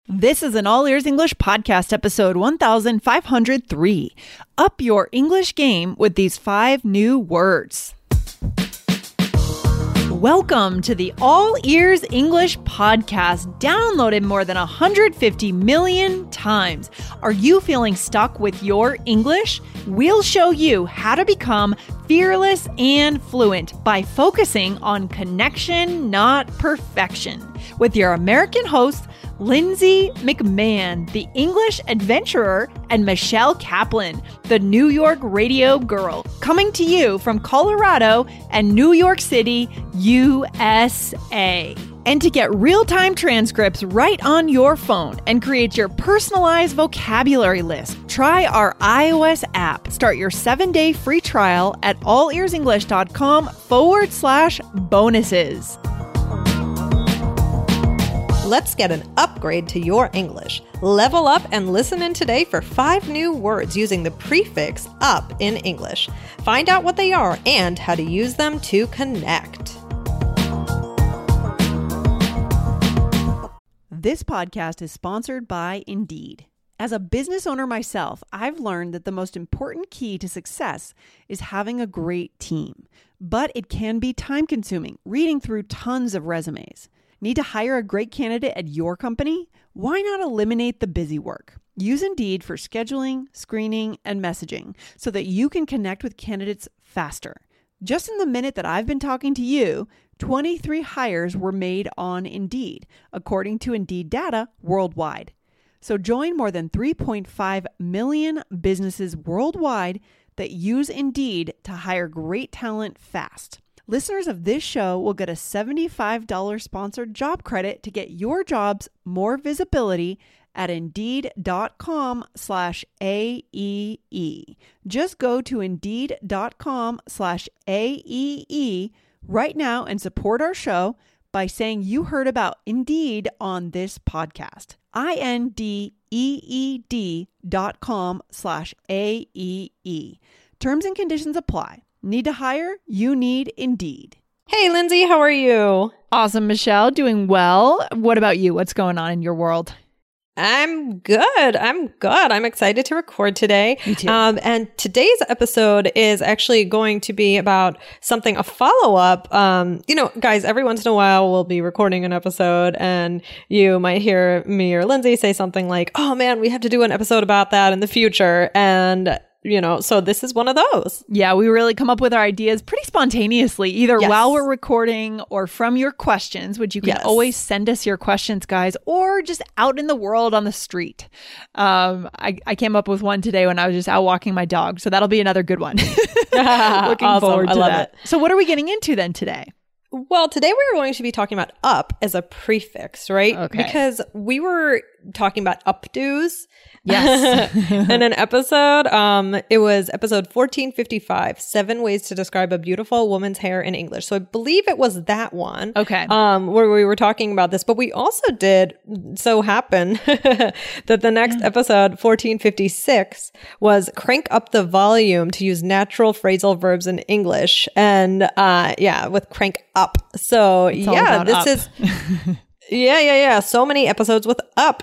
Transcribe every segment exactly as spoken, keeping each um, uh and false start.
This is an All Ears English podcast, episode one thousand five hundred three. Up your English game with these five new words. Welcome to the All Ears English podcast, downloaded more than one hundred fifty million times. Are you feeling stuck with your English? We'll show you how to become fearless and fluent by focusing on connection, not perfection. With your American host, Lindsay McMahon, the English adventurer, and Michelle Kaplan, the New York radio girl, coming to you from Colorado and New York City, U S A. And to get real-time transcripts right on your phone and create your personalized vocabulary list, try our iOS app. Start your seven-day free trial at allearsenglish.com forward slash bonuses. Let's get an upgrade to your English. Level up and listen in today for five new words using the prefix up in English. Find out what they are and how to use them to connect. This podcast is sponsored by Indeed. As a business owner myself, I've learned that the most important key to success is having a great team. But it can be time-consuming, reading through tons of resumes. Need to hire a great candidate at your company? Why not eliminate the busy work? Use Indeed for scheduling, screening, and messaging so that you can connect with candidates faster. Just in the minute that I've been talking to you, twenty-three hires were made on Indeed, according to Indeed data worldwide. So join more than three point five million businesses worldwide that use Indeed to hire great talent fast. Listeners of this show will get a seventy-five dollars sponsored job credit to get your jobs more visibility at Indeed.com slash AEE. Just go to Indeed.com slash AEE right now and support our show by saying you heard about Indeed on this podcast. I-N-D-E-E-D dot com slash A-E-E. Terms and conditions apply. Need to hire? You need Indeed. Hey, Lindsay, how are you? Awesome, Michelle. Doing well. What about you? What's going on in your world? I'm good. I'm good. I'm excited to record today. Me too. Um, and today's episode is actually going to be about something, a follow-up. Um, you know, guys, every once in a while we'll be recording an episode and you might hear me or Lindsay say something like, oh man, we have to do an episode about that in the future. And you know, so this is one of those. Yeah, we really come up with our ideas pretty spontaneously, either Yes. while we're recording or from your questions, which you can Yes. always send us your questions, guys, or just out in the world on the street. Um, I, I came up with one today when I was just out walking my dog, so that'll be another good one. Looking Awesome. forward to I love that. it. So what are we getting into then today? Well, today we are going to be talking about up as a prefix, right? Okay. Because we were talking about updos. Yes. In an episode, um, it was episode fourteen fifty-five, Seven Ways to Describe a Beautiful Woman's Hair in English. So I believe it was that one. Okay. Um, where we were talking about this, but we also did so happen that the next episode, fourteen fifty-six, was Crank Up the Volume to use natural phrasal verbs in English. And, uh, yeah, with crank up. So It's all yeah, about this up. is... Yeah, yeah, yeah. So many episodes with up.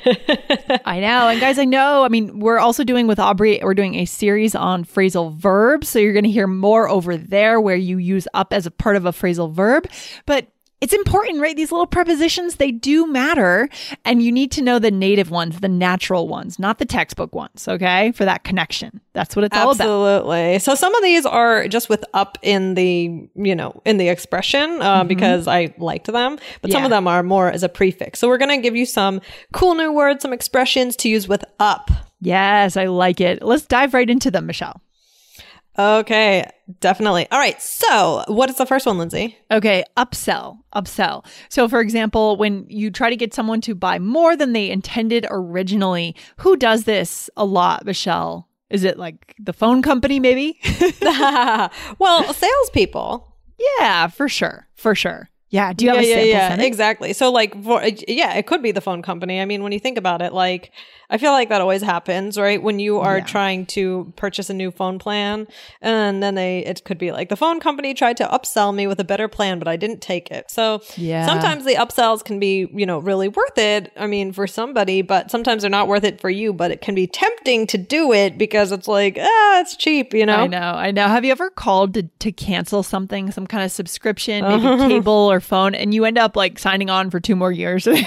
I know. And guys, I know, I mean, we're also doing with Aubrey, we're doing a series on phrasal verbs. So you're going to hear more over there where you use up as a part of a phrasal verb. But it's important, right? These little prepositions, they do matter. And you need to know the native ones, the natural ones, not the textbook ones, okay? For that connection. That's what it's all about. Absolutely. So some of these are just with up in the, you know, in the expression uh, mm-hmm. because I liked them, but yeah. some of them are more as a prefix. So we're going to give you some cool new words, some expressions to use with up. Yes, I like it. Let's dive right into them, Michelle. Okay, definitely. All right. So what is the first one, Lindsay? Okay, upsell, upsell. So for example, when you try to get someone to buy more than they intended originally, who does this a lot, Michelle? Is it like the phone company maybe? Well, salespeople. Yeah, for sure. For sure. Yeah. Do you have yeah, a sample yeah, yeah, sentence? exactly. So like, for, yeah, it could be the phone company. I mean, when you think about it, like, I feel like that always happens, right? When you are Yeah. trying to purchase a new phone plan, and then they, it could be like the phone company tried to upsell me with a better plan, but I didn't take it. So Yeah. sometimes the upsells can be, you know, really worth it. I mean, for somebody, but sometimes they're not worth it for you, but it can be tempting to do it because it's like, ah, it's cheap, you know? I know, I know. Have you ever called to, to cancel something, some kind of subscription, maybe cable or phone, and you end up like signing on for two more years? They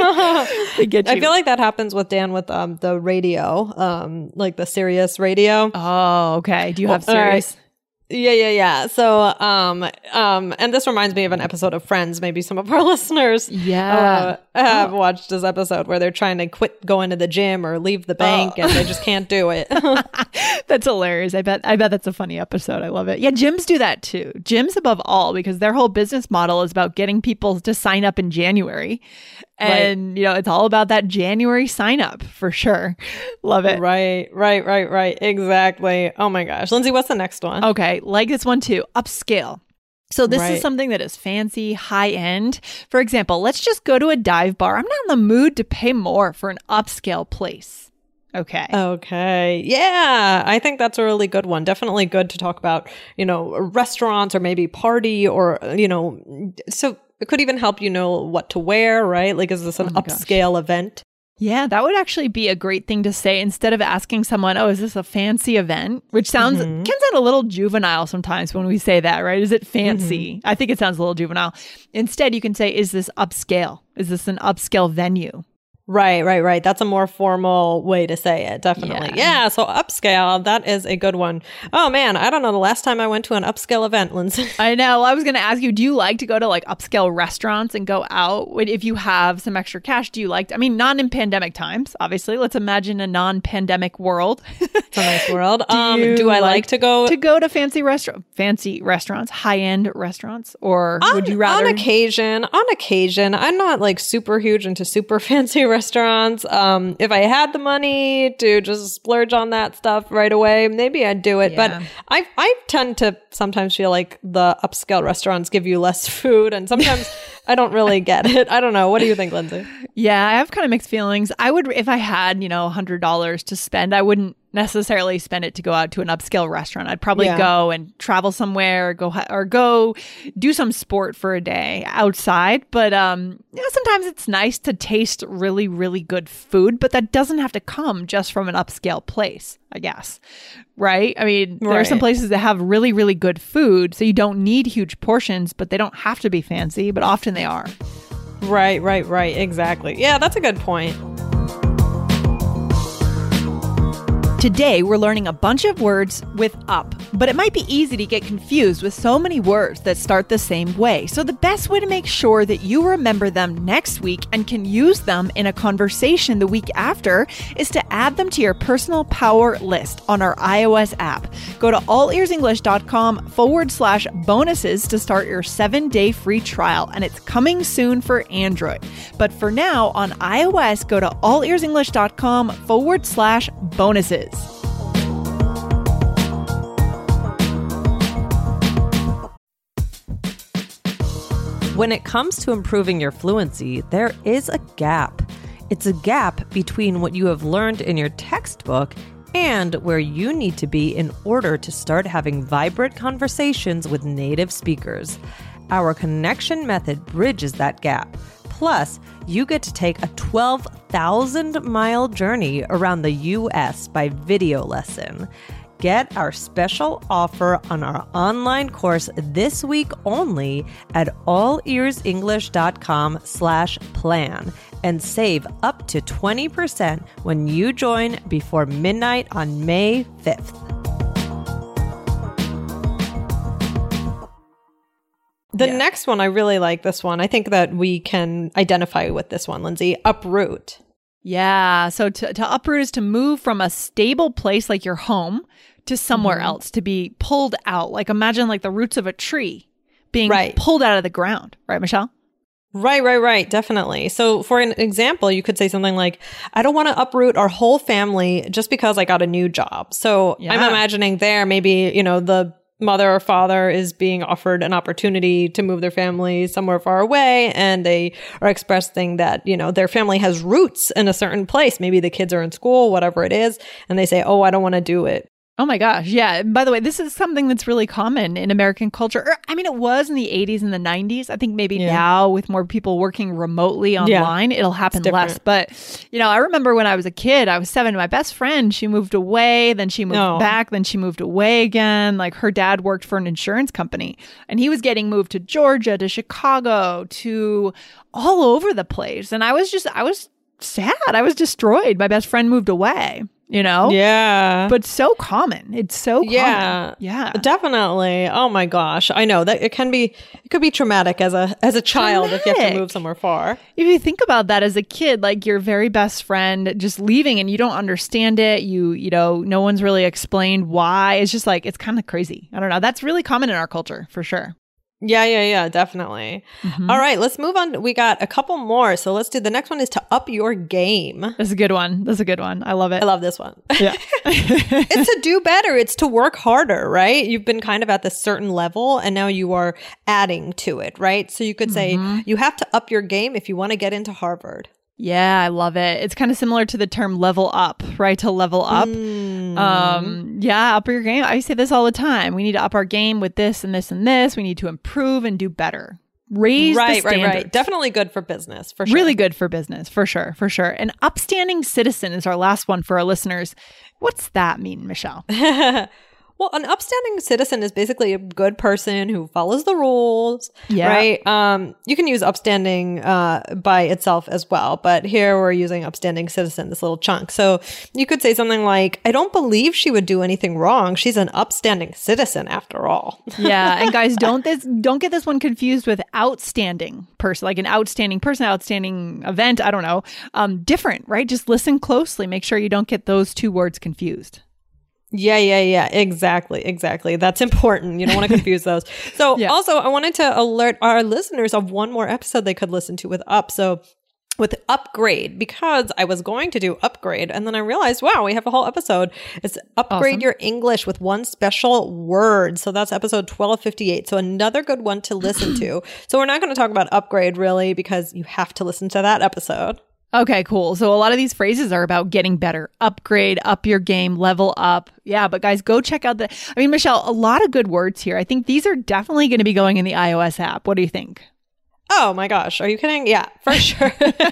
get you. I feel like that happens with Dan with um the radio, um like the Sirius radio. Oh, okay. Do you have All right. Sirius? Yeah, yeah, yeah. So, um, um, and this reminds me of an episode of Friends. Maybe some of our listeners, Yeah. uh, have watched this episode where they're trying to quit going to the gym or leave the bank, Oh. and they just can't do it. That's hilarious. I bet I bet that's a funny episode. I love it. Yeah, gyms do that too. Gyms above all, because their whole business model is about getting people to sign up in January. And, right. you know, it's all about that January sign up for sure. Love it. Right, right, right, right. Exactly. Oh my gosh. Lindsay, what's the next one? Okay, like this one too. Upscale. So this Right. is something that is fancy, high end. For example, let's just go to a dive bar. I'm not in the mood to pay more for an upscale place. Okay. Okay. Yeah. I think that's a really good one. Definitely good to talk about, you know, restaurants or maybe party or, you know, so it could even help you know what to wear, right? Like, is this an Oh my gosh. upscale event? Yeah, that would actually be a great thing to say instead of asking someone, oh, is this a fancy event? Which sounds, Mhm. can sound a little juvenile sometimes when we say that, right? Is it fancy? I think it sounds a little juvenile. Instead, you can say, is this upscale? Is this an upscale venue? Right, right, right. That's a more formal way to say it. Definitely. Yeah. Yeah. So upscale, that is a good one. Oh man, I don't know the last time I went to an upscale event, Lindsay. I know. I was going to ask you, do you like to go to like upscale restaurants and go out? If you have some extra cash, do you like to, I mean, not in pandemic times, obviously. Let's imagine a non-pandemic world. It's a nice world. Do um, you do I like, like to go to go to fancy restaurant, fancy restaurants, high-end restaurants, or on, would you rather? on occasion? On occasion, I'm not like super huge into super fancy restaurants. Um, if I had the money to just splurge on that stuff right away, maybe I'd do it. Yeah. But I I tend to sometimes feel like the upscale restaurants give you less food, and sometimes I don't really get it. I don't know. What do you think, Lindsay? Yeah, I have kind of mixed feelings. I would, if I had, you know, one hundred dollars to spend, I wouldn't necessarily spend it to go out to an upscale restaurant. I'd probably Yeah. go and travel somewhere, or go ha- or go do some sport for a day outside. But um, you know, sometimes it's nice to taste really, really good food, but that doesn't have to come just from an upscale place, I guess. Right? I mean, there are some Right. places that have really, really good food, so you don't need huge portions, but they don't have to be fancy, but often they are. Right, right, right. Exactly. Yeah, that's a good point. Today, we're learning a bunch of words with up, but it might be easy to get confused with so many words that start the same way. So the best way to make sure that you remember them next week and can use them in a conversation the week after is to add them to your personal power list on our iOS app. Go to allearsenglish.com forward slash bonuses to start your seven-day free trial, and it's coming soon for Android. But for now, on iOS, go to allearsenglish.com forward slash bonuses. When it comes to improving your fluency, there is a gap. It's a gap between what you have learned in your textbook and where you need to be in order to start having vibrant conversations with native speakers. Our connection method bridges that gap. Plus, you get to take a twelve thousand mile journey around the U S by video lesson. Get our special offer on our online course this week only at allearsenglish.com slash plan and save up to twenty percent when you join before midnight on May fifth. The Yeah. next one, I really like this one. I think that we can identify with this one, Lindsay. Uproot. Yeah. So to, to uproot is to move from a stable place like your home to somewhere Mhm. else, to be pulled out. Like imagine like the roots of a tree being Right. pulled out of the ground. Right, Michelle? Right, right, right. Definitely. So for an example, you could say something like, I don't want to uproot our whole family just because I got a new job. So Yeah. I'm imagining there, maybe, you know, the mother or father is being offered an opportunity to move their family somewhere far away, and they are expressing that, you know, their family has roots in a certain place. Maybe the kids are in school, whatever it is, and they say, oh, I don't want to do it. Oh my gosh. Yeah. By the way, this is something that's really common in American culture. Or, I mean, it was in the eighties and the nineties. I think maybe yeah. now with more people working remotely online, yeah. it'll happen less. But, you know, I remember when I was a kid, I was seven. My best friend, she moved away, then she moved oh. back, then she moved away again. Like her dad worked for an insurance company and he was getting moved to Georgia, to Chicago, to all over the place. And I was just, I was sad. I was destroyed. My best friend moved away. You know? Yeah. But so common. It's so common. Yeah. Yeah. Definitely. Oh my gosh. I know that it can be, it could be traumatic as a, as a child traumatic. If you have to move somewhere far. If you think about that as a kid, like your very best friend just leaving and you don't understand it. You, you know, no one's really explained why. It's just like, it's kind of crazy. I don't know. That's really common in our culture for sure. Yeah, yeah, yeah, definitely. Mm-hmm. All right, let's move on. We got a couple more. So let's do the next one is to up your game. That's a good one. That's a good one. I love it. I love this one. Yeah. It's to do better. It's to work harder, right? You've been kind of at this certain level and now you are adding to it, right? So you could say mm-hmm. you have to up your game if you want to get into Harvard. Yeah, I love it. It's kind of similar to the term level up, right? To level up. Mm. Um, yeah, up your game. I say this all the time. We need to up our game with this and this and this. We need to improve and do better. Raise right, the standards. Right, right. Definitely good for business, for sure. Really good for business, for sure, for sure. An upstanding citizen is our last one for our listeners. What's that mean, Michelle? Well, an upstanding citizen is basically a good person who follows the rules, yeah. right? Um, you can use upstanding uh, by itself as well, but here we're using upstanding citizen, this little chunk. So you could say something like, I don't believe she would do anything wrong. She's an upstanding citizen after all. Yeah, and guys, don't this don't get this one confused with outstanding person, like an outstanding person, outstanding event, I don't know. Um, different, right? Just listen closely. Make sure you don't get those two words confused. Yeah, yeah, yeah. Exactly. Exactly. That's important. You don't want to confuse those. So yeah. also, I wanted to alert our listeners of one more episode they could listen to with Up. So with Upgrade, because I was going to do Upgrade and then I realized, wow, we have a whole episode. It's Upgrade awesome. Your English with one special word. So that's episode twelve fifty-eight. So another good one to listen to. So we're not going to talk about Upgrade really because you have to listen to that episode. Okay, cool. So a lot of these phrases are about getting better, upgrade, up your game, level up. Yeah, but guys, go check out the, I mean, Michelle, a lot of good words here. I think these are definitely going to be going in the iOS app. What do you think? Oh my gosh. Are you kidding? Yeah, for sure.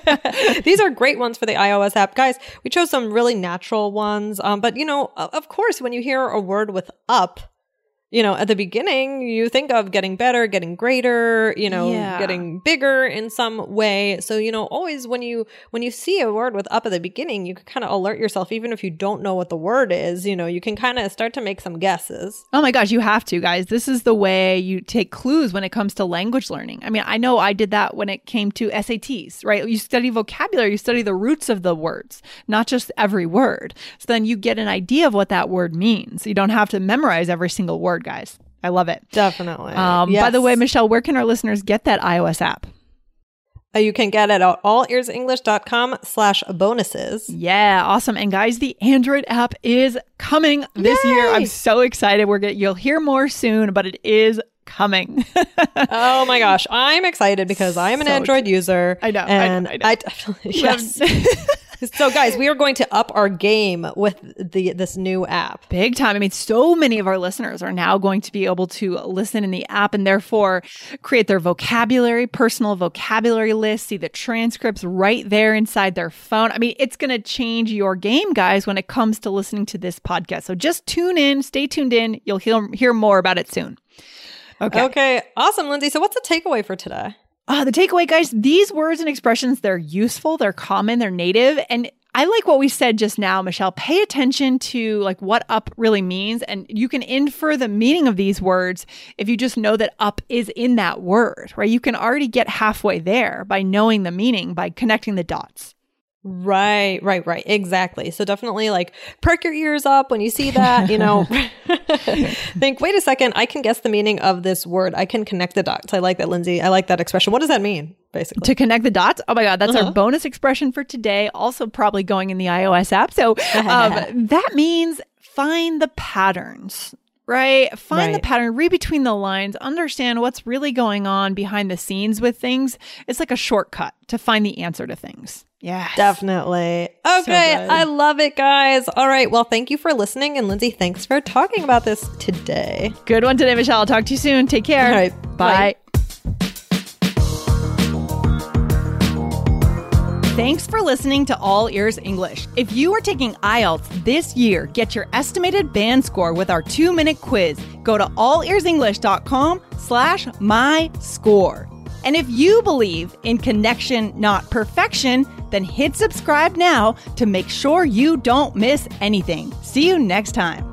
These are great ones for the iOS app. Guys, we chose some really natural ones. Um, but, you know, of course, when you hear a word with up, you know, at the beginning, you think of getting better, getting greater, you know, yeah. getting bigger in some way. So, you know, always when you when you see a word with up at the beginning, you can kind of alert yourself, even if you don't know what the word is, you know, you can kind of start to make some guesses. Oh my gosh, you have to, guys. This is the way you take clues when it comes to language learning. I mean, I know I did that when it came to S A Ts, right? You study vocabulary, you study the roots of the words, not just every word. So then you get an idea of what that word means. You don't have to memorize every single word, guys. I love it. Definitely. Um, yes. By the way, Michelle, where can our listeners get that iOS app? Uh, you can get it at allearsenglish.com slash bonuses. Yeah, awesome. And guys, the Android app is coming this Yay! year. I'm so excited. We're gonna, you'll hear more soon, but it is coming. Oh my gosh. I'm excited because I am an so Android t- user. I know. And I, know, I, know. I definitely, yes. So guys, we are going to up our game with the this new app. Big time. I mean, so many of our listeners are now going to be able to listen in the app and therefore create their vocabulary, personal vocabulary list, see the transcripts right there inside their phone. I mean, it's going to change your game, guys, when it comes to listening to this podcast. So just tune in, stay tuned in. You'll hear, hear more about it soon. Okay. Okay. Awesome, Lindsay. So what's the takeaway for today? Uh, the takeaway, guys, these words and expressions, they're useful, they're common, they're native. And I like what we said just now, Michelle. Pay attention to like what up really means. And you can infer the meaning of these words if you just know that up is in that word, right? You can already get halfway there by knowing the meaning, by connecting the dots. Right, right, right. Exactly. So definitely like perk your ears up when you see that, you know, think, wait a second, I can guess the meaning of this word. I can connect the dots. I like that, Lindsay. I like that expression. What does that mean, basically? To connect the dots? Oh my God, that's uh-huh. our bonus expression for today. Also probably going in the iOS app. So um, that means find the patterns. right? Find Right. the pattern, read between the lines, understand what's really going on behind the scenes with things. It's like a shortcut to find the answer to things. Yeah. Definitely. Okay. good. I love it, guys. All right. Well, thank you for listening. And Lindsay, thanks for talking about this today. Good one today, Michelle. I'll talk to you soon. Take care. All right. Bye. Bye. Thanks for listening to All Ears English. If you are taking I E L T S this year, get your estimated band score with our two-minute quiz. Go to allearsenglish.com slash my score. And if you believe in connection, not perfection, then hit subscribe now to make sure you don't miss anything. See you next time.